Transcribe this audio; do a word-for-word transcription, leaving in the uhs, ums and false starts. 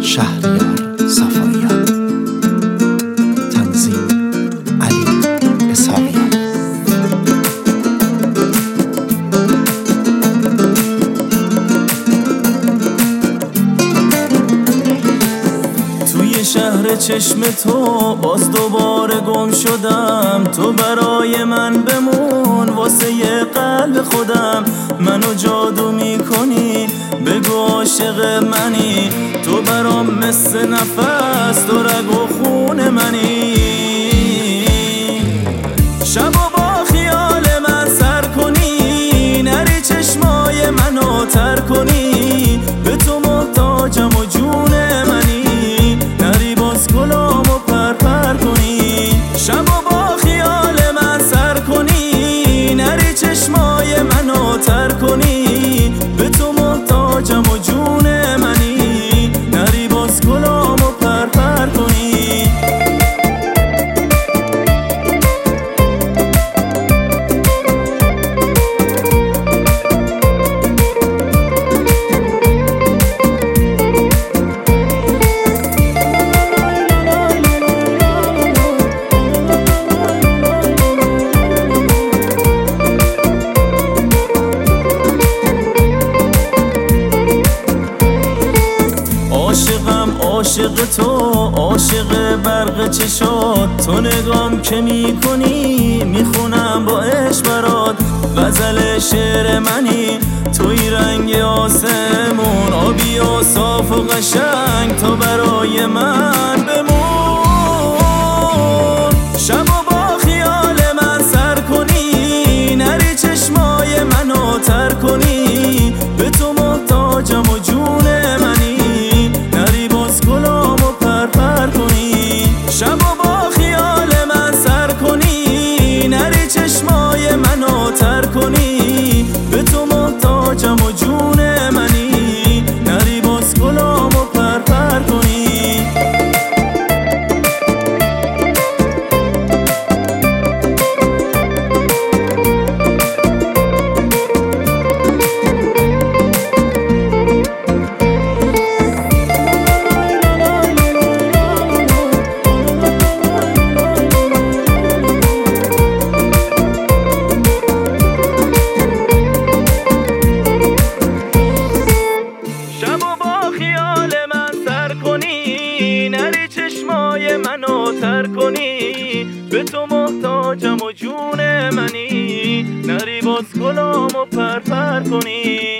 شهریار صفاییان. تنظیم علی اسحاقیان. توی شهر چشم تو باز دوباره گم شدم، تو برای من بمون واسه یه قلب خودم. منو جادو میکنی بگو عاشق منی، تو برام مثل نفس تو رگ و خون منی. شبا با خیال من سر کنی، نری چشمای منو تر کنی، به تو محتاجم و جون منی، نری باز گلامو پر پر کنی. شبا با خیال من سر کنی، نری چشمای منو تر کنی، به تو محتاجم و جون منی، نری باز گلامو پر پر کنی. عاشقم عاشق تو، عاشق برق چشات، تو نگام که میکنی میخونم با عشق برات. غزل شعر منی توی رنگ آسمون، آبی و صاف و قشنگ تو برای من بمون. شبا با خیال من سر کنی، نری چشمای منو تر کنی، به تو محتاجم و جون منی، نری باز گلامو پر پر کنی. شبا با خیال من سر کنی، نری چشمای منو تر کنی، به تو محتاجم و جون منی، نری باز گلامو پر پر کنی. نری چشمای منو تر کنی، به تو محتاجم و جون منی، نری باز گلامو پر پر کنی.